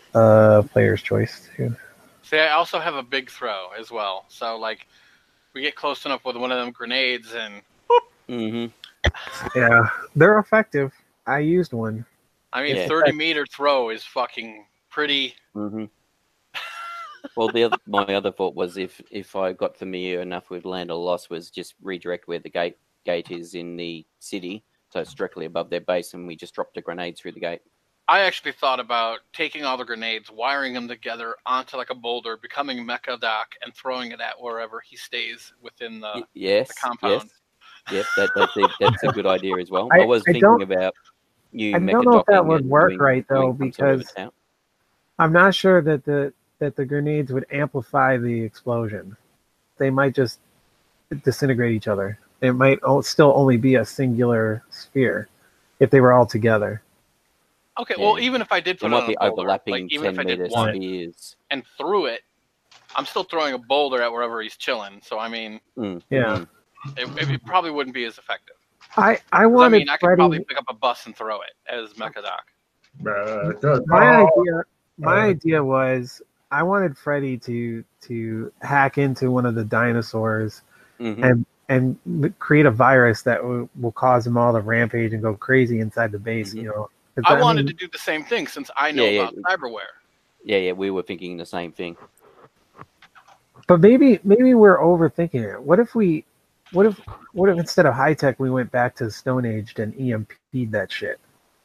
player's choice too. See, I also have a big throw as well. So, like, we get close enough with one of them grenades and... Yeah, they're effective. I used one. I mean, 30-meter throw is fucking pretty... Well, my other thought was if I got familiar enough with Land of Lost, was just redirect where the gate is in the city, so it's directly above their base, and we just dropped a grenade through the gate. I actually thought about taking all the grenades, wiring them together onto like a boulder, becoming Mecha Doc, and throwing it at wherever he stays within the compound. Yes, that's a good idea as well. I was thinking about you. I don't know if that would work right though, because I'm not sure that the grenades would amplify the explosion. They might just disintegrate each other. It might still only be a singular sphere if they were all together. Okay, well, even if I did put it on a boulder, overlapping, even if I did one spheres and threw it, I'm still throwing a boulder at wherever he's chilling. So I mean, it probably wouldn't be as effective. I could probably pick up a bus and throw it as Mecha Doc. My idea was I wanted Freddy to hack into one of the dinosaurs and create a virus that will cause them all to rampage and go crazy inside the base. You know, I wanted to do the same thing since I know about cyberware. Yeah, we were thinking the same thing. But maybe we're overthinking it. What if instead of high tech we went back to the Stone Age and EMP'd that shit?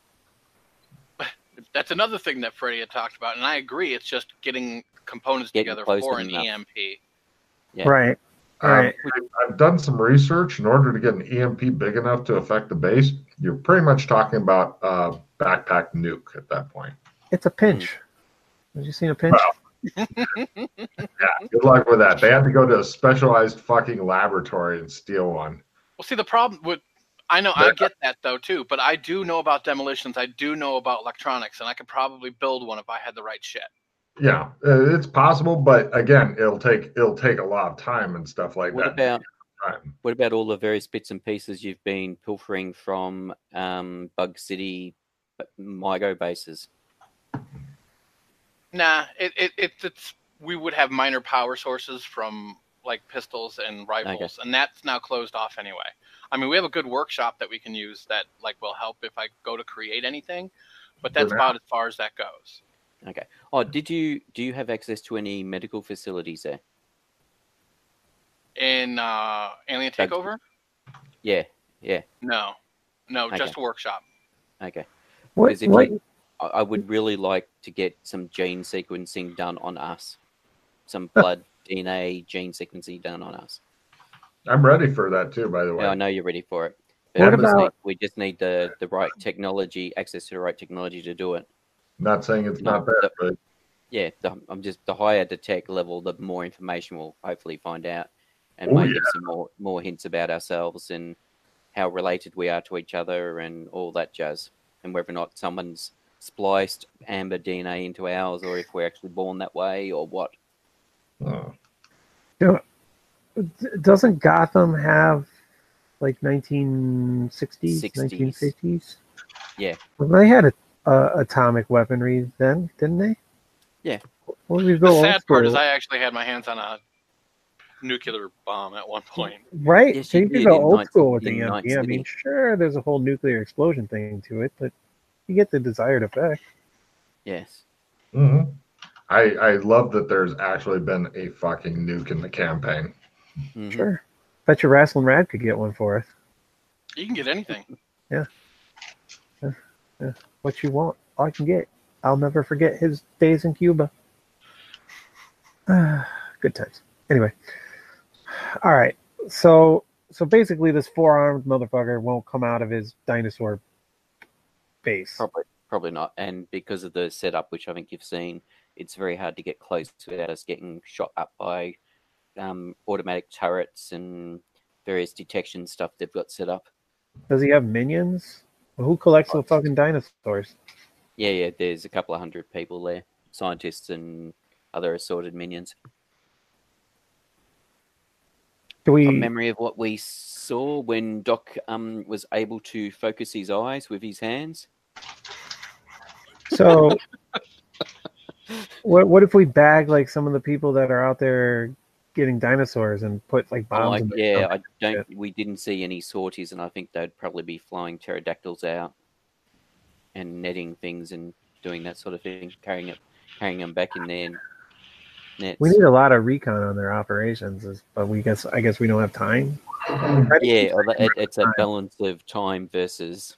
That's another thing that Freddy had talked about, and I agree. It's just getting components together for an EMP. Yeah. Right. I've done some research. In order to get an EMP big enough to affect the base, you're pretty much talking about a backpack nuke at that point. It's a pinch. Have you seen a pinch? Well, yeah, good luck with that. They had to go to a specialized fucking laboratory and steal one. Well, see, the problem with... I get that, though, too, but I do know about demolitions. I do know about electronics, and I could probably build one if I had the right shit. Yeah, it's possible, but again, it'll take a lot of time and stuff like that. What about all the various bits and pieces you've been pilfering from Bug City MIGO bases? Nah, it's we would have minor power sources from like pistols and rifles, and that's now closed off anyway. I mean, we have a good workshop that we can use that like will help if I go to create anything, but that's about as far as that goes. Okay. Oh, do you have access to any medical facilities there? In Alien Takeover? Yeah. No, just a workshop. Okay. What? I would really like to get some gene sequencing done on us. Some blood DNA gene sequencing done on us. I'm ready for that too, by the way. Yeah, I know you're ready for it. We just need the right technology, access to the right technology to do it. Not saying it's not there, but yeah, I'm just the higher the tech level, the more information we'll hopefully find out, and might give some more hints about ourselves and how related we are to each other and all that jazz, and whether or not someone's spliced amber DNA into ours, or if we're actually born that way, or what. Doesn't Gotham have like 1960s, 1950s? Yeah. Well, they had atomic weaponry then, didn't they? Yeah. The sad part is I actually had my hands on a nuclear bomb at one point. Right. Yes, so you could go old school with the EMP. I mean, sure, there's a whole nuclear explosion thing to it, but you get the desired effect. Yes. Mm-hmm. I love that there's actually been a fucking nuke in the campaign. Mm-hmm. Sure. Bet your Wrestling Rad could get one for us. You can get anything. Yeah. What you want, I can get. I'll never forget his days in Cuba. Good times. Anyway. All right. So basically this 4-armed motherfucker won't come out of his dinosaur base. Probably not. And because of the setup, which I think you've seen, it's very hard to get close without us getting shot up by automatic turrets and various detection stuff they've got set up. Does he have minions? Well, who collects the fucking dinosaurs? Yeah. There's a couple of hundred people there, scientists and other assorted minions. From memory of what we saw when Doc was able to focus his eyes with his hands. So What if we bag like some of the people that are out there getting dinosaurs and put like bombs? We didn't see any sorties, and I think they'd probably be flying pterodactyls out and netting things and doing that sort of thing, carrying them back in their nets. We need a lot of recon on their operations, but I guess we don't have time. Yeah, it's a balance of time versus.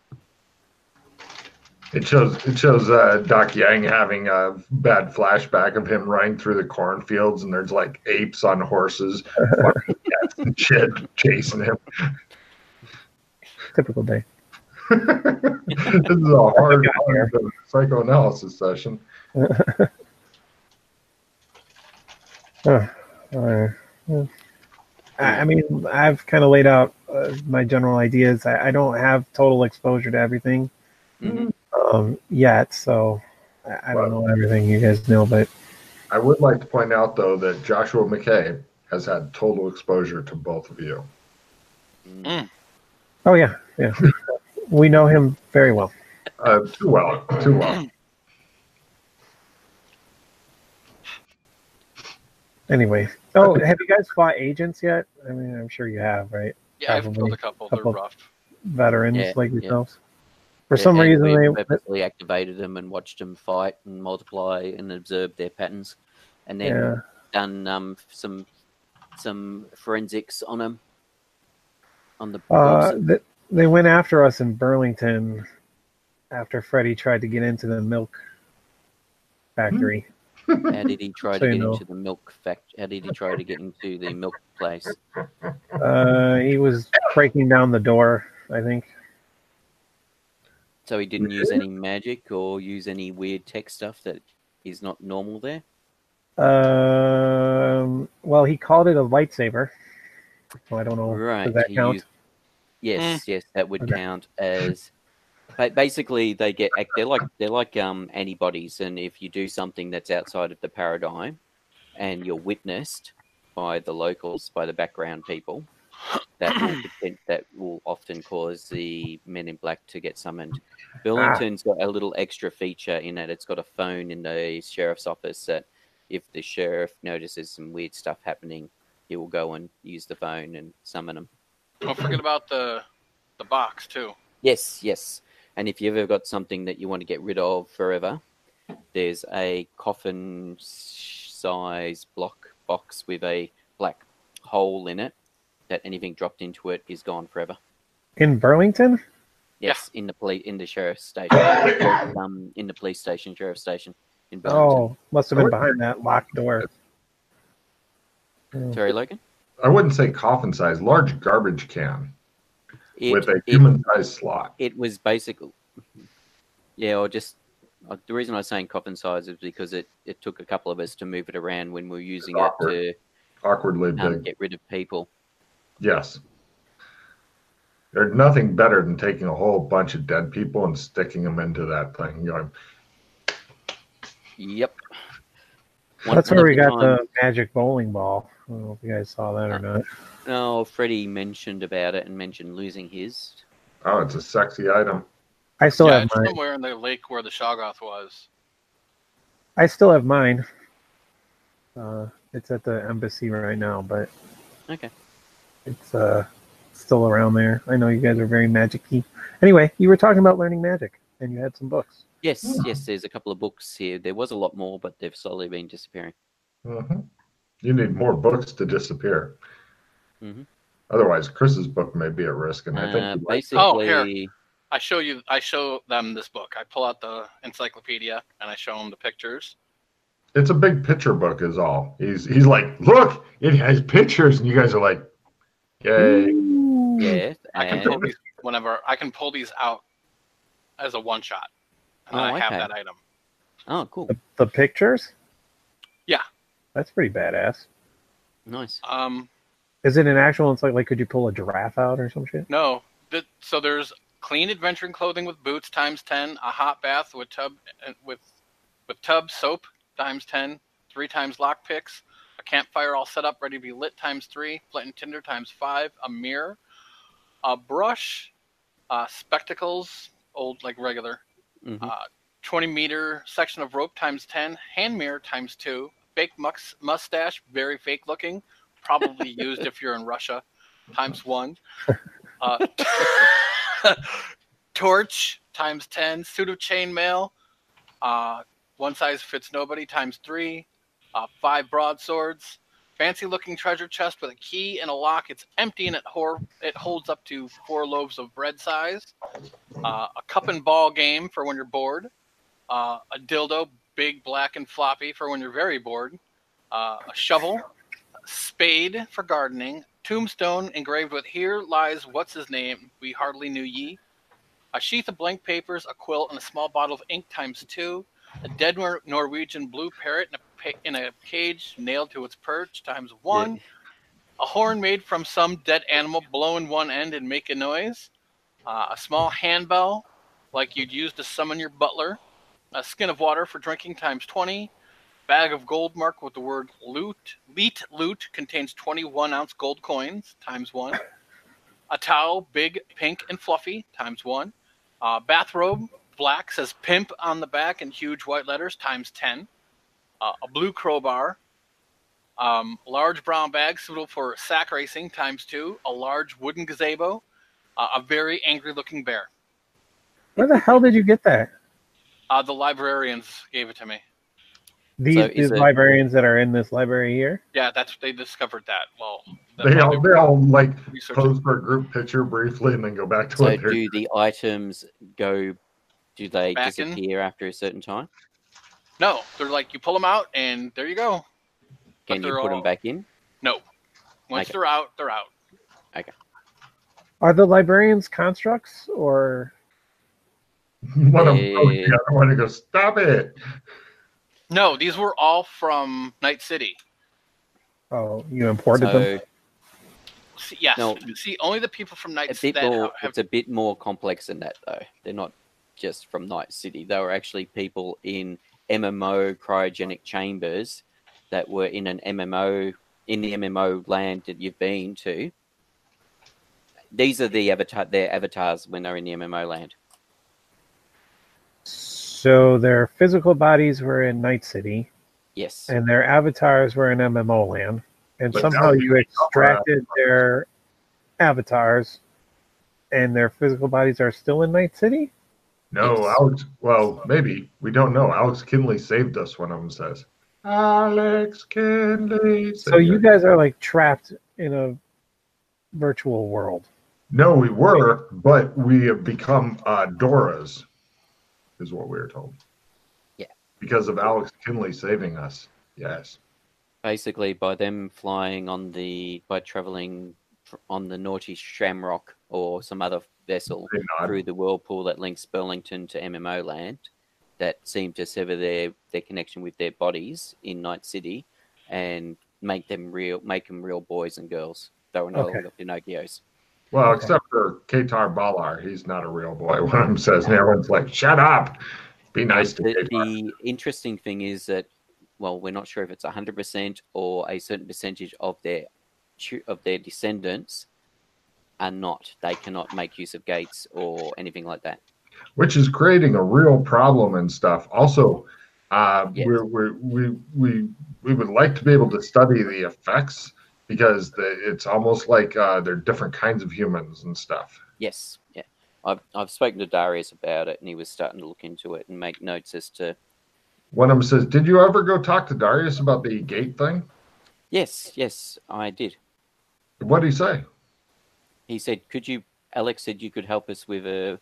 It shows Doc Yang having a bad flashback of him running through the cornfields, and there's like apes on horses, cats and shit chasing him. Typical day. This is a hard psychoanalysis session. I mean, I've kind of laid out my general ideas. I don't have total exposure to everything yet, so I don't know everything you guys know. But I would like to point out, though, that Joshua McKay has had total exposure to both of you. Oh yeah. We know him very well. Too well. Anyway, have you guys fought agents yet? I mean, I'm sure you have, right? Yeah, I've killed a couple. They're rough. Veterans like yourselves. For some reason, they purposely activated them and watched them fight and multiply and observed their patterns, and then done some forensics on them. On the they went after us in Burlington after Freddie tried to get into the milk factory. How did he try to get into the milk factory? How did he try to get into the milk place? He was breaking down the door, I think. So he didn't use any magic or use any weird tech stuff that is not normal there? Well, he called it a lightsaber. So I don't know. Right. Does that count? Yes, that would count as. But basically, they're like antibodies, and if you do something that's outside of the paradigm, and you're witnessed by the locals, by the background people, that will often cause the Men in Black to get summoned. Burlington's got a little extra feature in it. It's got a phone in the sheriff's office that if the sheriff notices some weird stuff happening, he will go and use the phone and summon them. Don't forget about the box too. Yes. And if you've ever got something that you want to get rid of forever, there's a coffin-size block box with a black hole in it that anything dropped into it is gone forever. In Burlington? Yes, in the sheriff's station. In the police station, sheriff's station in Burlington. Oh, must have been behind that locked door. Sorry, Logan? I wouldn't say coffin size, large garbage can with a human-sized slot. It was basically, the reason I was saying coffin size is because it took a couple of us to move it around when we were using it to awkwardly big. Get rid of people. Yes. There's nothing better than taking a whole bunch of dead people and sticking them into that thing. Yep. That's where we got the magic bowling ball. I don't know if you guys saw that or not. No, Freddie mentioned about it and mentioned losing his. Oh, it's a sexy item. I still have it's mine. Somewhere in the lake where the Shoggoth was. I still have mine. It's at the embassy right now, but okay, it's still around there. I know you guys are very magic-y. Anyway, you were talking about learning magic, and you had some books. Yes, there's a couple of books here. There was a lot more, but they've slowly been disappearing. Mm-hmm. You need more books to disappear. Mm-hmm. Otherwise, Chris's book may be at risk, and I think basically. Here. I show them this book. I pull out the encyclopedia and I show them the pictures. It's a big picture book, is all. He's like, look, it has pictures, and you guys are like, yay! Yes, I can pull these whenever I can pull these out as a one shot, and I have that item. Oh, cool. The pictures? Yeah, that's pretty badass. Nice. Is it an actual? It's like could you pull a giraffe out or some shit? No. So there's clean adventuring clothing with boots ×10, a hot bath with tub soap ×10, 3 times lock picks, a campfire all set up ready to be lit ×3, flint and tinder ×5, a mirror, a brush, spectacles, old like regular, 20-meter section of rope times 10, hand mirror times 2, fake mustache, very fake looking, probably used if you're in Russia, times 1, torch times 10, suit of chainmail, one size fits nobody times 3, 5 broadswords, fancy looking treasure chest with a key and a lock. It's empty and it holds up to 4 loaves of bread size, a cup and ball game for when you're bored, a dildo, big, black, and floppy for when you're very bored, a shovel, a spade for gardening, tombstone engraved with "Here lies what's his name, we hardly knew ye," a sheath of blank papers, a quilt, and a small bottle of ink times 2, a dead Norwegian blue parrot in a cage nailed to its perch times 1, a horn made from some dead animal blowing one end and make a noise, a small handbell like you'd use to summon your butler, a skin of water for drinking times 20, bag of gold marked with the word leet loot contains 21-ounce gold coins times 1, a towel big, pink, and fluffy times 1, bathrobe black says pimp on the back in huge white letters times 10, a blue crowbar, large brown bag suitable for sack racing times 2, a large wooden gazebo, a very angry looking bear. Where the hell did you get that? The librarians gave it to me. These librarians that are in this library here? Yeah, they discovered that. Well, they all like pose for a group picture briefly and then go back to so what they're do the items go? Do they back disappear after a certain time? No, they're like you pull them out and there you go. Can you put them back in? No. Once they're out, they're out. Okay. Are the librarians constructs or? One of them goes the other one and goes, "Stop it!" No, these were all from Night City. Oh, you imported them? Yes. No, see, only the people from Night City. It's a bit more complex than that, though. They're not just from Night City. They were actually people in MMO cryogenic chambers that were in the MMO land that you've been to. These are their avatars when they're in the MMO land. So their physical bodies were in Night City. Yes. And their avatars were in MMO land. And somehow you extracted their avatars and their physical bodies are still in Night City? No, Yes. Alex. Well, maybe. We don't know. Alex Kinley saved us, one of them says. Alex Kinley. So you guys are like trapped in a virtual world. No, we were, but we have become Doras, is what we were told. Yeah. Because of Alex Kinley saving us. Yes. Basically, by them traveling on the Naughty Shamrock or some other vessel through the whirlpool that links Burlington to MMO land, that seemed to sever their connection with their bodies in Night City and make them real boys and girls. They were no longer Pinocchios. Well, except for Qatar Balar, he's not a real boy. One of them says, and everyone's like, "Shut up! Be nice to Qatar." The interesting thing is that, well, we're not sure if it's 100% or a certain percentage of their descendants are not. They cannot make use of gates or anything like that. Which is creating a real problem and stuff. Also, Yes. we would like to be able to study the effects because it's almost like they're different kinds of humans and stuff. Yes, yeah. I've spoken to Darius about it, and he was starting to look into it and make notes as to. One of them says, "Did you ever go talk to Darius about the gate thing?" Yes, I did. What did he say? He said, Alex said you could help us with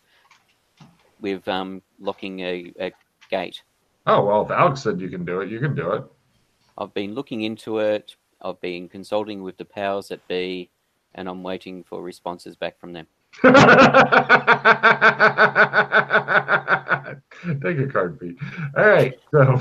locking a gate. Oh, well, if Alex said you can do it, you can do it. I've been looking into it. I've been consulting with the powers that be, and I'm waiting for responses back from them. Take a card, Pete. All right, so.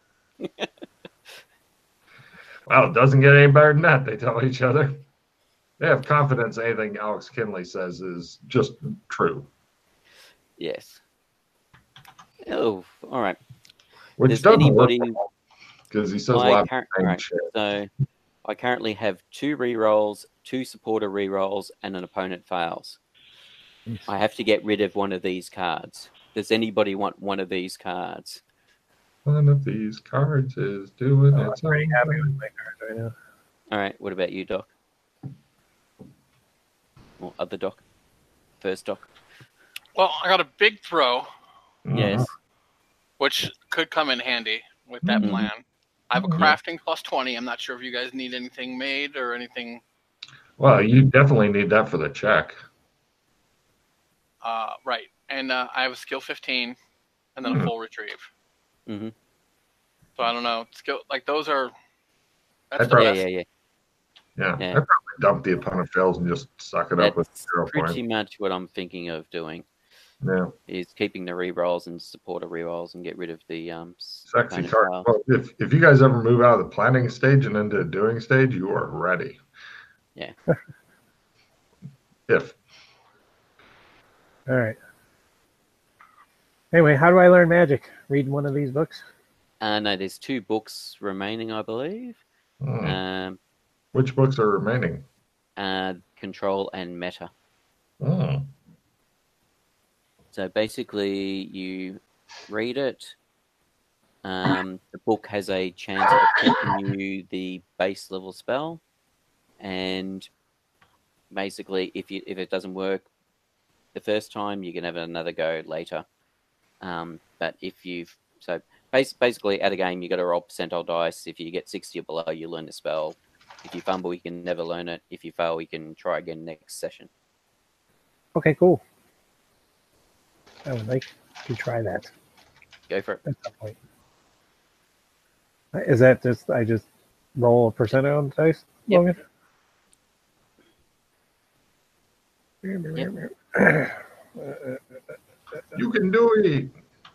Well, it doesn't get any better than that, they tell each other. They have confidence anything Alex Kinley says is just true. Yes. Oh, all right. Which doesn't work because he says a lot of shit. So I currently have 2 rerolls, 2 supporter rerolls, and an opponent fails. I have to get rid of one of these cards. Does anybody want one of these cards? One of these cards is doing I'm its pretty own happy with thing. my cards right now. All right. What about you, Doc? Or other Doc? First Doc? Well, I got a big throw, Yes. which could come in handy with that plan. I have a crafting plus 20. I'm not sure if you guys need anything made or anything. Well, you definitely need that for the check. Right. And I have a skill 15 and then a full retrieve. Mm-hmm. So I don't know. Skill like those are. That's I'd the probably- best. Yeah. Yeah. I'd probably dump the opponent fails and just suck it up with That's 0 pretty points. much what I'm thinking of doing. Yeah. Is keeping the rerolls and supporter rerolls and get rid of the Sexy opponent card. file. Well, if you guys ever move out of the planning stage and into the doing stage, you are ready. Yeah. If. All right. Anyway, how do I learn magic? Read one of these books? No, there's 2 books remaining, I believe. Which books are remaining? Control and Meta. Oh. So basically, you read it. The book has a chance of teaching you the base level spell, and basically, if it doesn't work the first time, you can have another go later. But if you've basically at a game, you got to roll percentile dice. If you get 60 or below, you learn the spell. If you fumble, you can never learn it. If you fail, you can try again next session. Okay, cool. I would like to try that Go for it. at some point. Is that just I just roll a percentile on the dice? Yep. Logan? You can do it.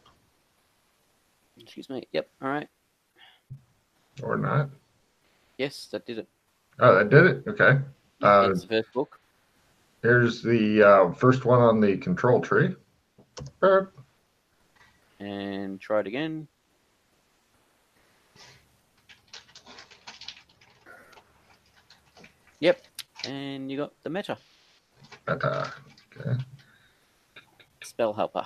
Excuse me. Yep. All right. Or not. Yes, that did it. Oh, that did it? Okay. That's the first book. Here's the first one on the control tree. And try it again. Yep. And you got the Meta. Okay. Spell Helper.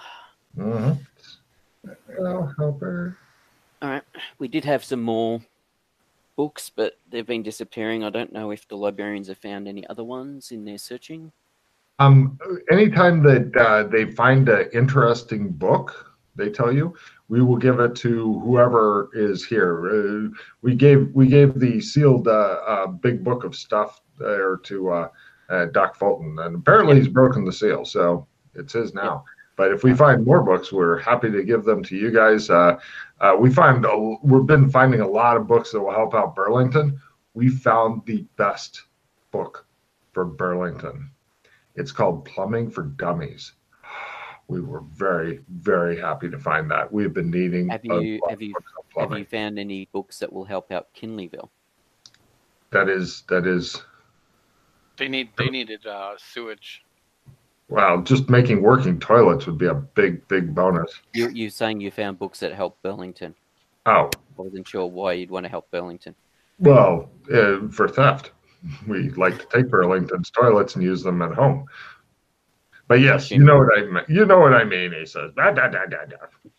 Well, helper. All right. We did have some more books, but they've been disappearing. I don't know if the librarians have found any other ones in their searching. Anytime that they find an interesting book, they tell you, we will give it to whoever is here. We gave the sealed big book of stuff there to Doc Fulton, and apparently he's broken the seal, so it's his now. Yep. But if we find more books, we're happy to give them to you guys. We've been finding a lot of books that will help out Burlington. We found the best book for Burlington. It's called Plumbing for Dummies. We were very, very happy to find that. We've been needing. Have you found any books that will help out Kinleyville? That is. They needed sewage. Wow, just making working toilets would be a big, big bonus. You're saying you found books that help Burlington. Oh. I wasn't sure why you'd want to help Burlington. Well, for theft. We like to take Burlington's toilets and use them at home. But yes, you know what I mean. You know what I mean. He says, da, da, da, da, da.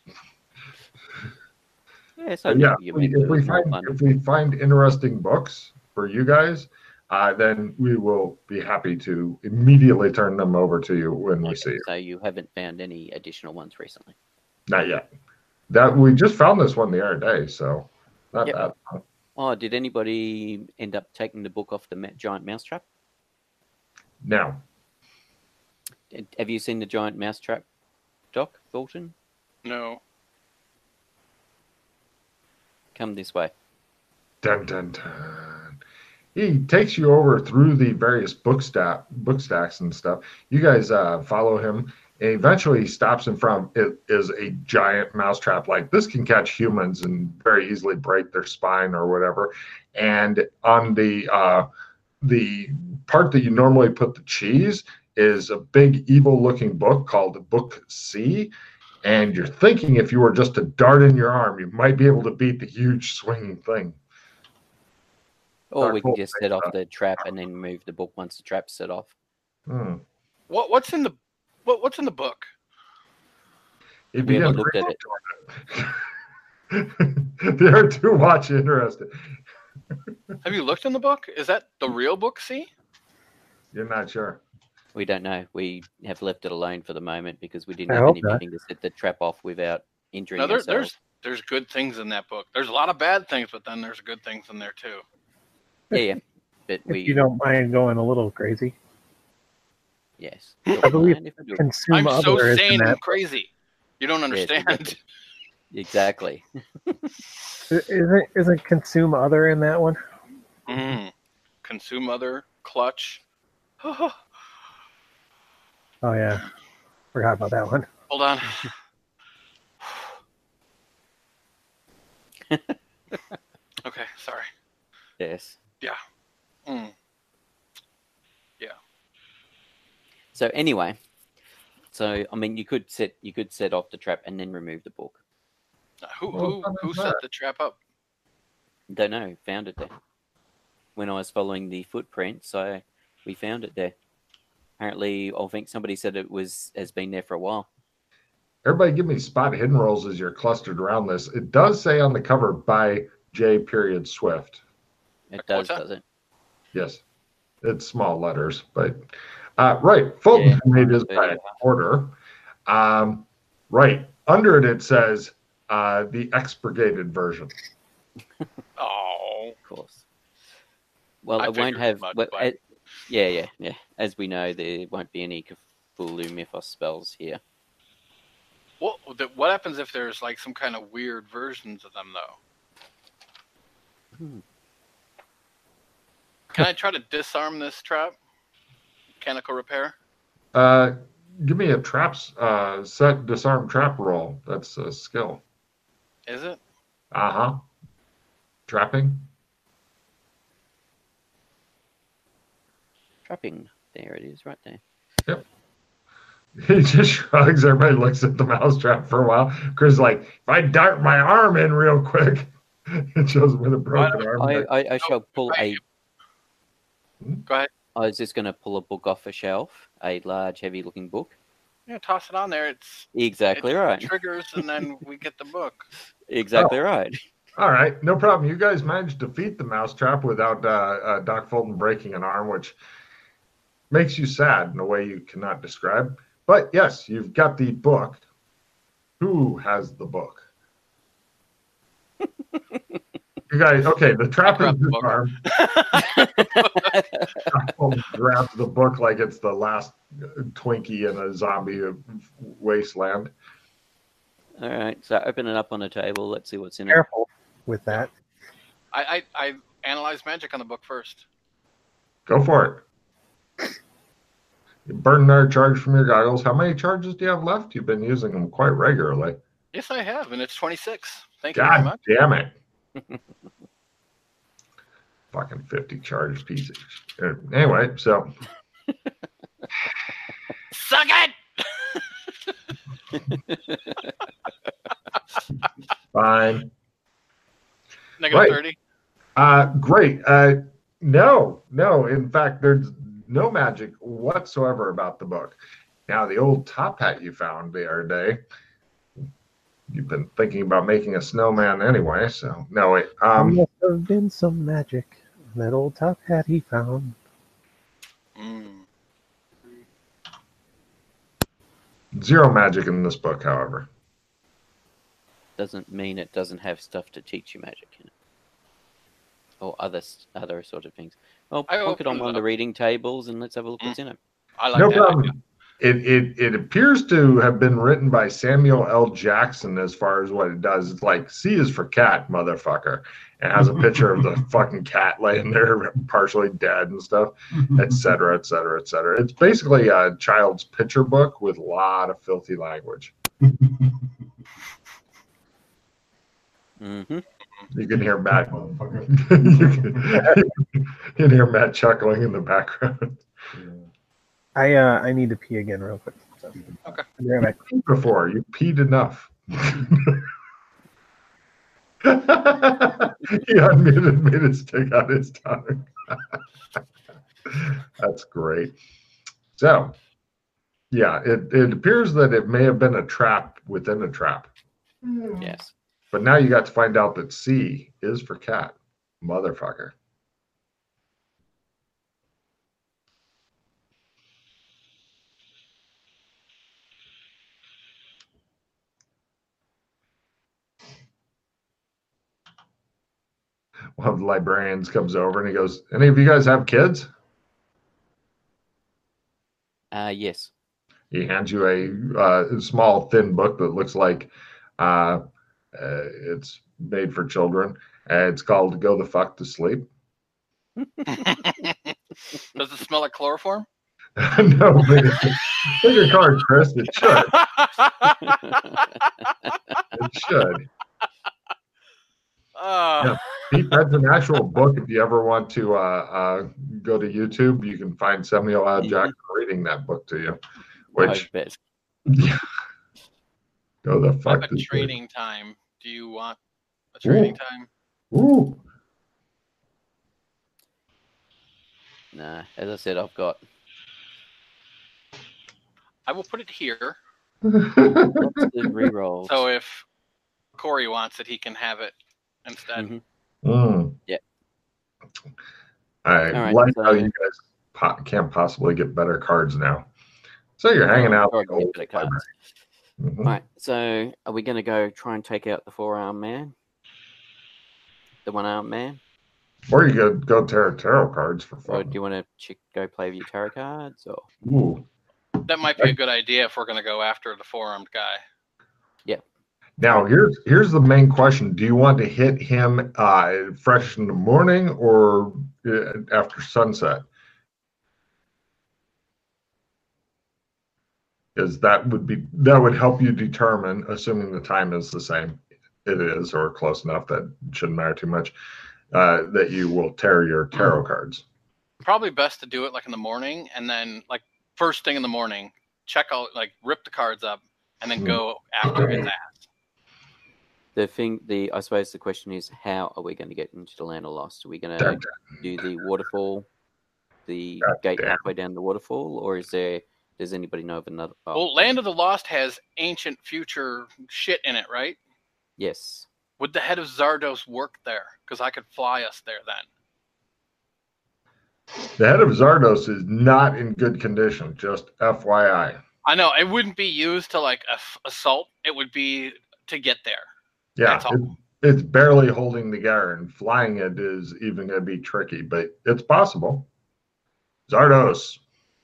Yeah, so if we find interesting books for you guys, then we will be happy to immediately turn them over to you when we see you. So you haven't found any additional ones recently? Not yet. That we just found this one the other day, so not that. Oh, did anybody end up taking the book off the giant mousetrap? No. Have you seen the giant mousetrap, Doc Fulton? No. Come this way. Dun dun dun. He takes you over through the various book stacks and stuff. You guys follow him. And eventually he stops in front. It is a giant mousetrap. Like this can catch humans and very easily break their spine or whatever. And on the part that you normally put the cheese is a big evil-looking book called Book C. And you're thinking if you were just to dart in your arm, you might be able to beat the huge swinging thing. Or we can just set off the trap and then move the book once the trap's set off. What's in the book? He We haven't began looked at it. They are too much interested. Have you looked in the book? Is that the real book, C? You're not sure. We don't know. We have left it alone for the moment because we didn't I have hope anything to set the trap off without injuring No, ourselves. there's good things in that book. There's a lot of bad things, but then there's good things in there too. Yeah. But If you don't mind going a little crazy. Yes. I believe If I do. consume I'm so other is in sane that. and crazy. You don't understand. Exactly. Isn't consume other in that one? Consume other, clutch. Oh yeah, forgot about that one. Hold on. Okay, sorry. Yes. Yeah. Yeah. So anyway, I mean, you could set off the trap and then remove the book. Who set the trap up? Don't know. Found it there. When I was following the footprints, we found it there. Apparently, I think somebody said has been there for a while. Everybody give me spot hidden rolls as you're clustered around this. It does say on the cover by J. Swift. It does it? Yes. It's small letters, but right. Fulton made his by order. Right. Under it, it says the expurgated version. Oh. Of course. Well, it won't have... Yeah. As we know, there won't be any Cthulhu Mythos spells here. What happens if there's like some kind of weird versions of them, though? Can I try to disarm this trap? Mechanical repair? Give me a traps set disarm trap roll. That's a skill. Is it? Uh-huh. Trapping? Trapping. There it is, right there. Yep. He just shrugs. Everybody looks at the mousetrap for a while. Chris is like, if I dart my arm in real quick, it shows with a broken arm. I shall pull a... Go ahead. I was just going to pull a book off a shelf, a large, heavy-looking book. Yeah, toss it on there. It's exactly right. Triggers, and then we get the book. Exactly right. All right, no problem. You guys managed to defeat the mousetrap without Doc Fulton breaking an arm, which makes you sad in a way you cannot describe. But yes, you've got the book. Who has the book? You guys, okay, the trap is disarmed. Grabs the book like it's the last Twinkie in a zombie wasteland. All right, so open it up on the table. Let's see what's in it. Careful with that. I analyze magic on the book first. Go for it. You burn another charge from your goggles. How many charges do you have left? You've been using them quite regularly. Yes, I have, and it's 26. Thank you very much. Damn it. Fucking 50 charge pieces. Anyway, so. Suck it! Fine. -30. Great. No. In fact, there's no magic whatsoever about the book. Now, the old top hat you found the other day, you've been thinking about making a snowman anyway, so no, wait. There must have been some magic in that old top hat he found. Zero magic in this book, however. Doesn't mean it doesn't have stuff to teach you magic in it. Or other sort of things. Well, plonk it on one of the reading tables and let's have a look what's in it. I like that problem. It appears to have been written by Samuel L. Jackson as far as what it does. It's like C is for cat, motherfucker. It has a picture of the fucking cat laying there partially dead and stuff, et cetera, et cetera, et cetera. It's basically a child's picture book with a lot of filthy language. Mm-hmm. You can hear Matt. you can hear Matt chuckling in the background. I need to pee again real quick. So. Okay. I'll be right back. Before you peed enough. He unmuted me to stick out his tongue. That's great. So Yeah, it appears that it may have been a trap within a trap. Yes. But now you got to find out that C is for cat. Motherfucker. One of the librarians comes over and he goes, "Any of you guys have kids?" Yes. He hands you a small, thin book that looks like it's made for children. It's called "Go the Fuck to Sleep." Does it smell like chloroform? No, but take your card, Chris. It should. It should. Yeah. Pete, that's an actual book. If you ever want to go to YouTube, you can find Samuel L. Jackson reading that book to you. Which, yeah. Go the fuck. I have a trading time. Do you want a trading time? Ooh. Nah, as I said, I've got. I will put it here. Lots of rerolls. So if Corey wants it, he can have it instead. Yeah. I like how you guys can't possibly get better cards now. So you're hanging out with old cards. Right. So are we going to go try and take out the 4-armed man? The 1-armed man? Or you could go tarot cards for fun. Or do you want to go play with your tarot cards? Or? Ooh. That might be a good idea if we're going to go after the 4-armed guy. Yeah. Now, here's the main question. Do you want to hit him fresh in the morning or after sunset? Because that would help you determine, assuming the time is the same, it is, or close enough that it shouldn't matter too much, that you will tear your tarot cards. Probably best to do it like in the morning, and then like first thing in the morning, check out, like rip the cards up, and then go after his ass. I suppose the question is, how are we going to get into the Land of Lost? Are we going to do the waterfall, the gate halfway down the waterfall, or does anybody know of another? Well, Land of the Lost has ancient future shit in it, right? Yes. Would the head of Zardos work there? Because I could fly us there then. The head of Zardos is not in good condition, just FYI. I know. It wouldn't be used to like assault. It would be to get there. Yeah, it's barely holding together, and flying it is even going to be tricky, but it's possible. Zardos.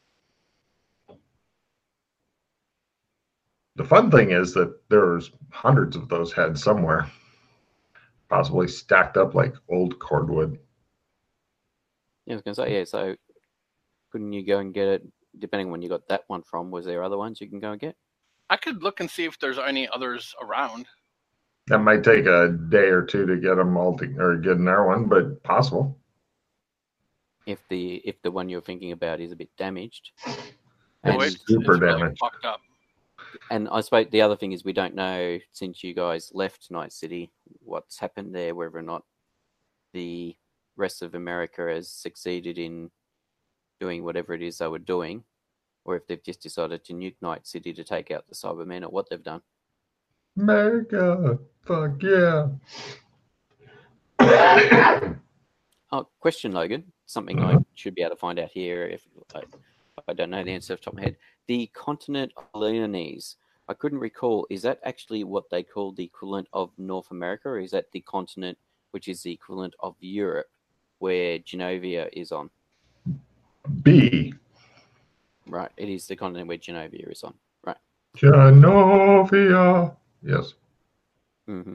The fun thing is that there's hundreds of those heads somewhere, possibly stacked up like old cordwood. Yeah, I was going to say, yeah, so couldn't you go and get it, depending on when you got that one from, was there other ones you can go and get? I could look and see if there's any others around. That might take a day or two to get them all or get another one, but possible. If the one you're thinking about is a bit damaged. It's super damaged. Really fucked up. And I suppose the other thing is we don't know, since you guys left Night City, what's happened there, whether or not the rest of America has succeeded in doing whatever it is they were doing, or if they've just decided to nuke Night City to take out the Cybermen, or what they've done. America, fuck yeah. Oh, question, Logan. Something I should be able to find out here if I don't know the answer off the top of my head. The continent of Leonese, I couldn't recall, is that actually what they call the equivalent of North America, or is that the continent which is the equivalent of Europe, where Genovia is on? B. Right, it is the continent where Genovia is on. Right. Genovia. Yes. Mm-hmm.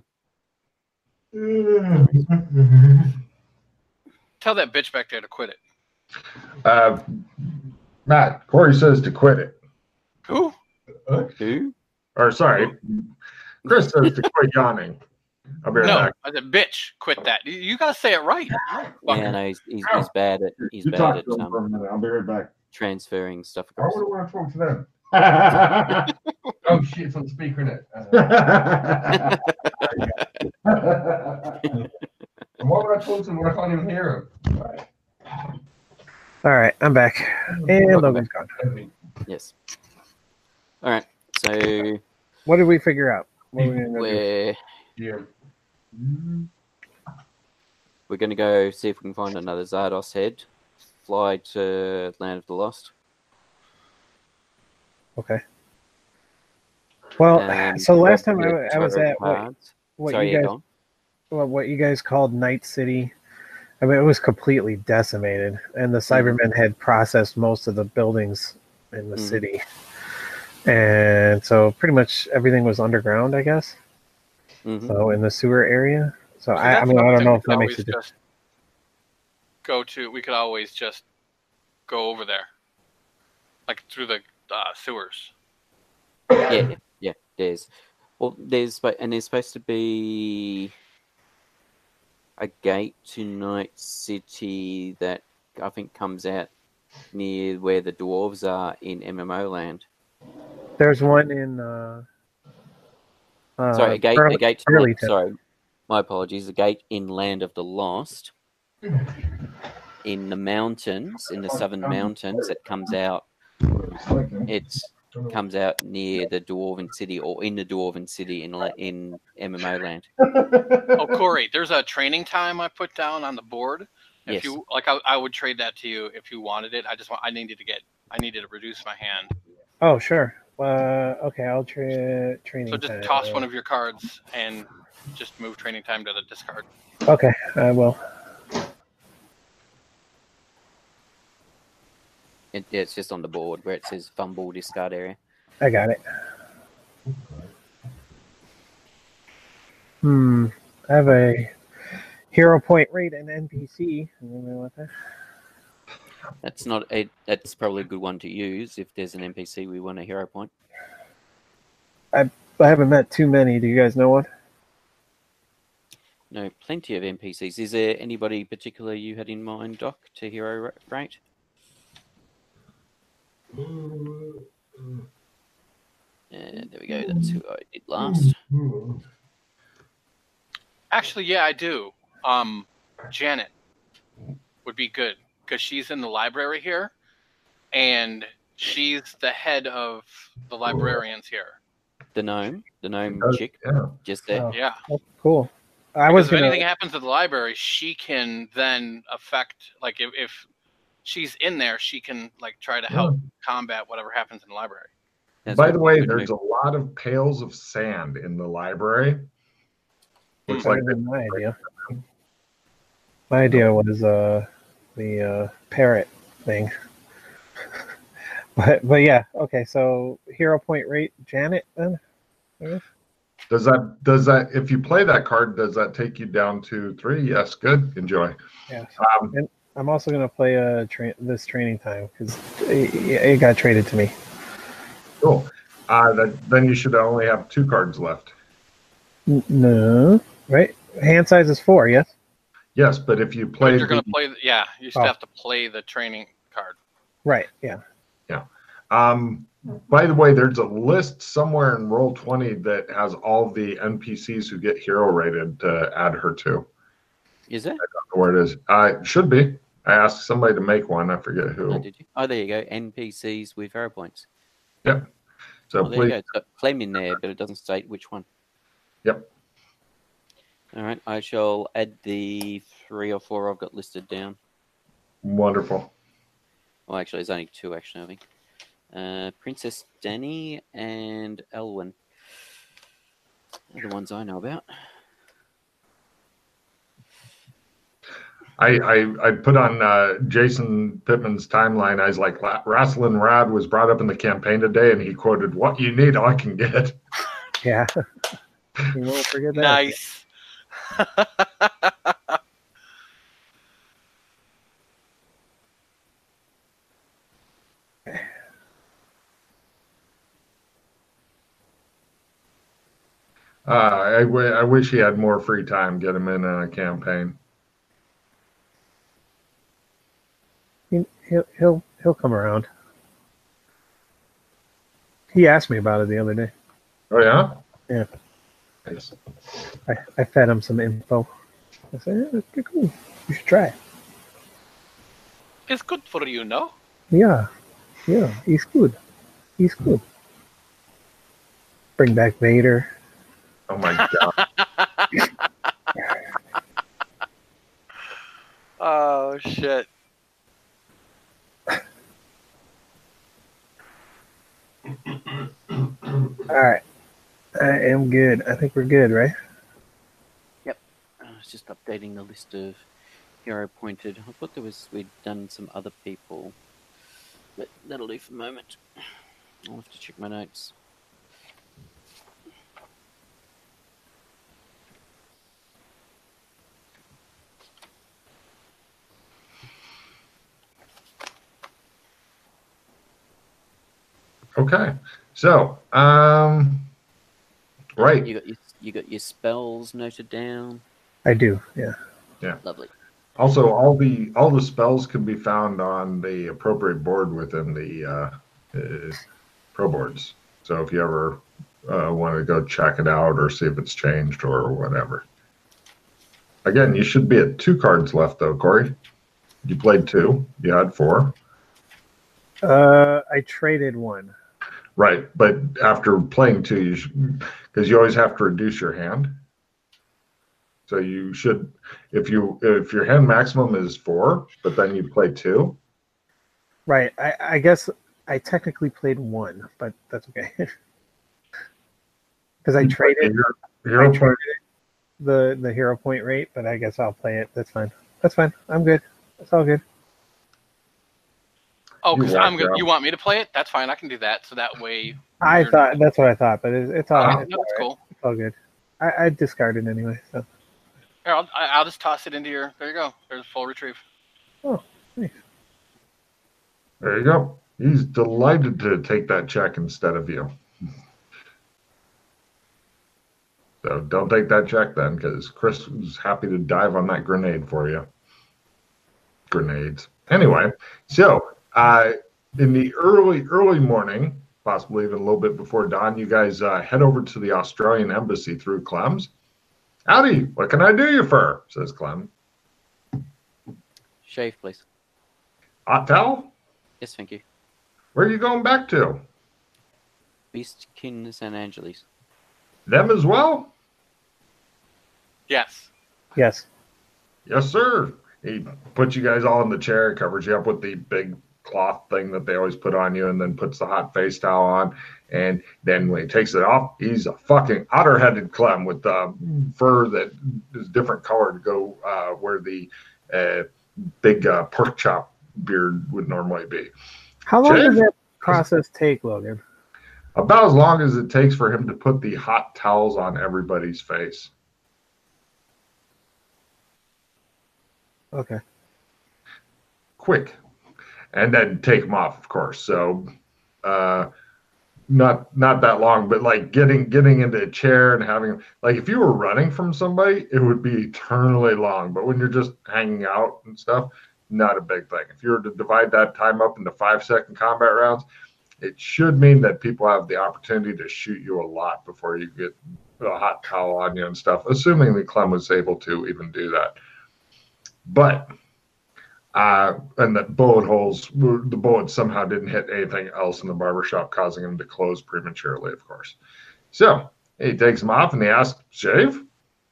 Tell that bitch back there to quit it. Matt, Corey says to quit it. Who? Who? Or sorry, Chris says to quit yawning. I'll be right back. I said, bitch, quit that. You gotta say it right. Yeah, no, he's bad at for a minute. I'll be right back. Transferring stuff across. I would want to talk to them. Oh shit, it's on the speaker, innit? And why would I talk to him when I can't even hear him? All right, I'm back. And Logan's gone. Yes. What did we figure out? What are we gonna do? We're going to go see if we can find another Zardos head. Fly to Land of the Lost. Okay. Well, so last time I was at what you guys called Night City. I mean, it was completely decimated, and the Cybermen had processed most of the buildings in the city, and so pretty much everything was underground, I guess. So in the sewer area. So I mean, I don't know if that makes it just go to. We could always just go over there, like through the sewers. Yeah. There's supposed to be a gate to Night City that I think comes out near where the dwarves are in MMO land. There's one in. Sorry, a gate to. Sorry, my apologies. A gate in Land of the Lost, in the mountains, in the southern mountains, that comes out. Comes out near the Dwarven City, or in the Dwarven City in MMO land. Oh, Corey, there's a training time I put down on the board. If you like, I would trade that to you if you wanted it. I needed to reduce my hand. Oh, sure. Okay, I'll trade training. So just toss one of your cards and just move training time to the discard. Okay, I will. It's just on the board where it says fumble discard area. I got it. I have a hero point rate and NPC. That's probably a good one to use if there's an NPC we want a hero point. I haven't met too many. Do you guys know one? No, plenty of NPCs. Is there anybody particular you had in mind, Doc, to hero rate? And there we go. That's who I did last. Actually, yeah, I do. Janet would be good because she's in the library here, and she's the head of the librarians here. The gnome chick, just there. Oh, yeah. Oh, cool. If anything happens at the library, she can then affect, like, if she's in there, she can like try to help combat whatever happens in the library. By the way, there's a lot of pails of sand in the library. Looks like my idea. My idea was the parrot thing. but yeah, okay. So hero point rate, Janet then. Does that if you play that card, does that take you down to 3? Yes, good. Enjoy. Yeah. And I'm also going to play this training time because it got traded to me. Cool. Then you should only have 2 cards left. No, right? Hand size is 4, yes? Yes, but if you play... You're going to play... Yeah, you still have to play the training card. Right, yeah. Yeah. By the way, there's a list somewhere in Roll20 that has all the NPCs who get hero rated to add her to. Is it? I don't know where it is. It should be. I asked somebody to make one. I forget who. Oh, did you? Oh, there you go. NPCs with hero points. Yep. So there you go. It's got Clem in there, but it doesn't state which one. Yep. All right. I shall add the 3 or 4 I've got listed down. Wonderful. Well, actually, there's only 2, actually, I think. Princess Danny and Elwyn. They're the ones I know about. I put on Jason Pittman's timeline. I was like, Rasslin Rad was brought up in the campaign today, and he quoted, "What you need, I can get." Yeah. You won't forget that. Nice. I wish he had more free time. Get him in on a campaign. He'll come around. He asked me about it the other day. Oh yeah? Yeah. Nice. I fed him some info. I said, yeah, okay, cool. You should try it. It's good for you, no? Yeah. Yeah, it's good. It's good. Bring back Vader. Oh my god. Oh shit. All right. I am good. I think we're good, right? Yep. I was just updating the list of hero pointed. I thought we'd done some other people, but that'll do for a moment. I'll have to check my notes. Okay, so right. You got your spells noted down. I do. Yeah. Yeah. Lovely. Also, all the spells can be found on the appropriate board within the pro boards. So if you ever want to go check it out or see if it's changed or whatever. Again, you should be at 2 cards left though, Corey. You played 2. You had 4. I traded 1. Right, but after playing 2, because you always have to reduce your hand. So you should, if your hand maximum is 4, but then you play 2. Right. I guess I technically played 1, but that's okay. Because I traded the hero point rate, but I guess I'll play it. That's fine. That's fine. I'm good. It's all good. Oh, because I'm good. You want me to play it? That's fine. I can do that. So that way. I thought that's what I thought, but it's all right. No, that's cool. It's all good. I discarded anyway. So. Here, I'll just toss it into your. There you go. There's full retrieve. Oh, nice. There you go. He's delighted to take that check instead of you. So don't take that check then, because Chris was happy to dive on that grenade for you. Grenades. Anyway, so in the early morning, possibly even a little bit before dawn, you guys head over to the Australian embassy through Clem's. Howdy, what can I do you for? Says Clem. Shave, please. Hot towel? Yes, thank you. Where are you going back to? Beastkin San Angeles. Them as well? Yes. Yes. Yes, sir. He puts you guys all in the chair, covers you up with the big cloth thing that they always put on you, and then puts the hot face towel on. And then when he takes it off, he's a fucking otter-headed Clem with fur that is different color to go where the big pork chop beard would normally be. How long does that process take, Logan? About as long as it takes for him to put the hot towels on everybody's face. Okay. Quick. And then take them off, of course. So not that long, but like getting into a chair and having, like, if you were running from somebody, it would be eternally long. But when you're just hanging out and stuff, not a big thing. If you were to divide that time up into 5-second combat rounds, it should mean that people have the opportunity to shoot you a lot before you get a hot towel on you and stuff, assuming that Clem was able to even do that. But and the bullets somehow didn't hit anything else in the barbershop, causing him to close prematurely, of course. So he takes them off and he asks, shave?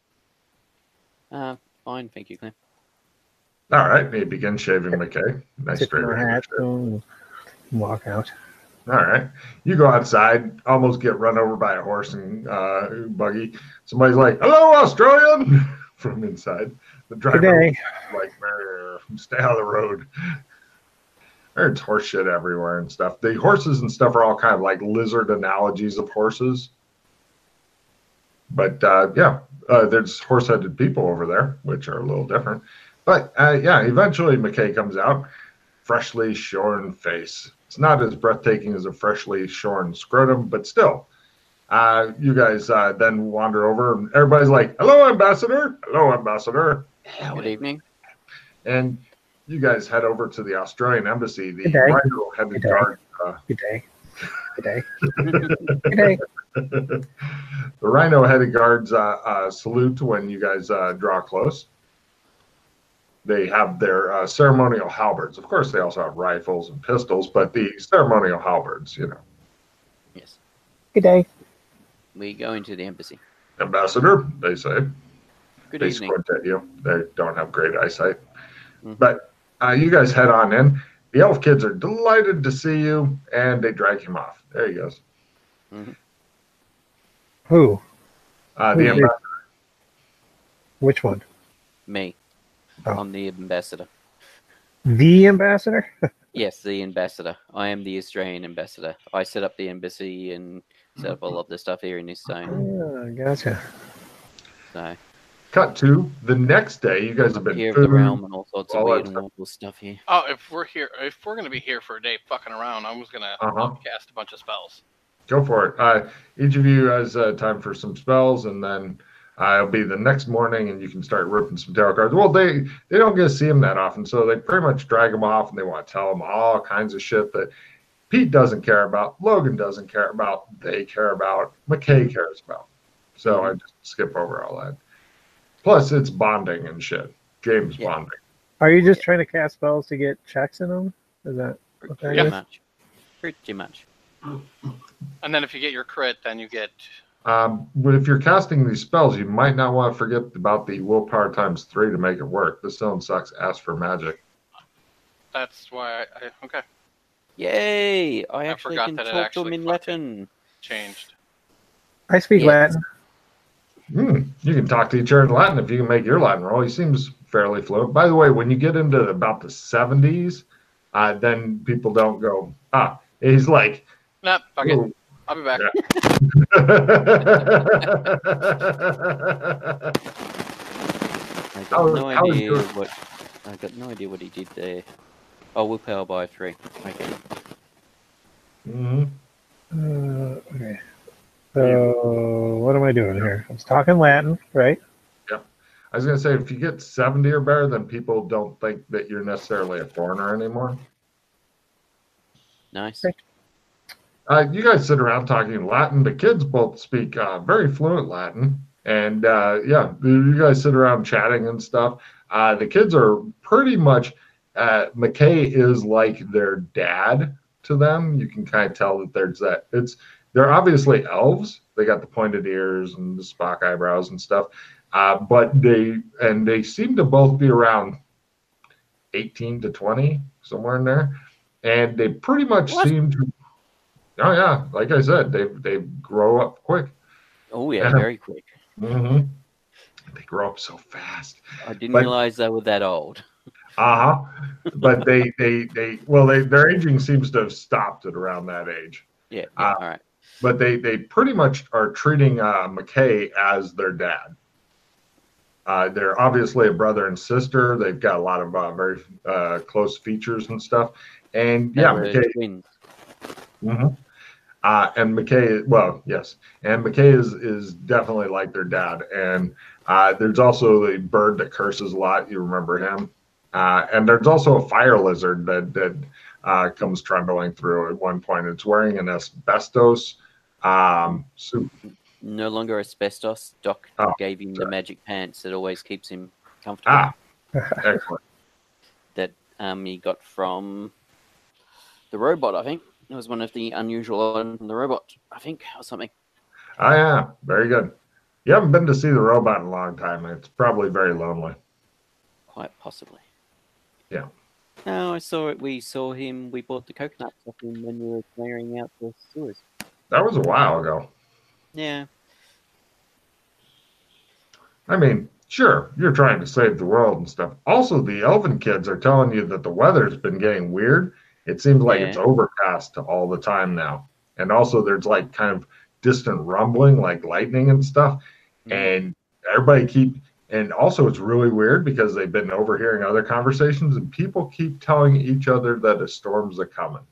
Fine, thank you, Clem. All right. He begins shaving McKay. Nice straight hat, walk out. All right. You go outside, almost get run over by a horse and buggy. Somebody's like, hello, Australian, from inside. The driver is like, stay out of the road. There's horse shit everywhere and stuff. The horses and stuff are all kind of like lizard analogies of horses. But there's horse-headed people over there, which are a little different. But eventually McKay comes out, freshly shorn face. It's not as breathtaking as a freshly shorn scrotum, but still. You guys then wander over, and everybody's like, hello, Ambassador. Hello, Ambassador. Good evening. And you guys head over to the Australian embassy. The rhino-headed guard. Good day. Good day. Good day. The rhino-headed guards salute when you guys draw close. They have their ceremonial halberds. Of course, they also have rifles and pistols, but the ceremonial halberds, Yes. Good day. We go into the embassy. Ambassador, they say. Good They evening. squint at you. They don't have great eyesight. But you guys head on in. The elf kids are delighted to see you, and they drag him off. There he goes. Who? The ambassador. Which one? Me. Oh. I'm the ambassador. The ambassador? Yes, the ambassador. I am the Australian ambassador. I set up the embassy and set up all of the stuff here in this zone. Gotcha. So, Cut to the next day. You guys have been here of the realm and all sorts of weird and wonderful stuff here. Oh, if we're going to be here for a day fucking around, I was going to cast a bunch of spells. Go for it. Each of you has time for some spells, and then it'll be the next morning, and you can start ripping some tarot cards. Well, they don't get to see him that often, so they pretty much drag him off, and they want to tell him all kinds of shit that Pete doesn't care about, Logan doesn't care about, they care about, McKay cares about. So I just skip over all that. Plus, it's bonding and shit. James bonding. Are you just trying to cast spells to get checks in them? Is that what that is? Pretty much. And then if you get your crit, then you get... But if you're casting these spells, you might not want to forget about the willpower times 3 to make it work. This zone sucks ass for magic. That's why I okay. Yay! I actually forgot can that it talk to actually him in Latin. Changed. I speak Latin. You can talk to each other in Latin if you can make your Latin roll. He seems fairly fluent. By the way, when you get into about the 70s, then people don't go, he's like... Nah, fuck it. I'll be back. I got no idea what he did there. Oh, willpower by 3. Okay. Okay. So, what am I doing here? I was talking Latin, right? Yeah. I was going to say, if you get 70 or better, then people don't think that you're necessarily a foreigner anymore. Nice. Okay. You guys sit around talking Latin. The kids both speak very fluent Latin. And, you guys sit around chatting and stuff. The kids are pretty much, McKay is like their dad to them. You can kind of tell that there's that. They're obviously elves. They got the pointed ears and the Spock eyebrows and stuff. But they seem to both be around 18 to 20, somewhere in there. And they pretty much seem to... Oh, yeah. Like I said, they grow up quick. Oh, yeah, very quick. They grow up so fast. I didn't realize they were that old. But their aging seems to have stopped at around that age. Yeah, all right. But they pretty much are treating McKay as their dad. They're obviously a brother and sister. They've got a lot of very close features and stuff. And McKay. Twins. And McKay, and McKay is definitely like their dad. And there's also the bird that curses a lot. You remember him. And there's also a fire lizard that comes trundling through at one point. It's wearing an asbestos suit. No longer asbestos. Doc gave him the magic pants that always keeps him comfortable. Excellent. That he got from the robot, I think. It was one of the unusual items from the robot, I think, or something. Oh, yeah. Very good. You haven't been to see the robot in a long time. It's probably very lonely. Quite possibly. Yeah. No, I saw it. We saw him. We bought the coconuts off him when we were clearing out the sewers. That was a while ago. Yeah. I mean, sure, you're trying to save the world and stuff. Also, the elven kids are telling you that the weather's been getting weird. It seems like it's overcast all the time now. And also there's like kind of distant rumbling, like lightning and stuff. And and also it's really weird because they've been overhearing other conversations and people keep telling each other that a storm's a-coming.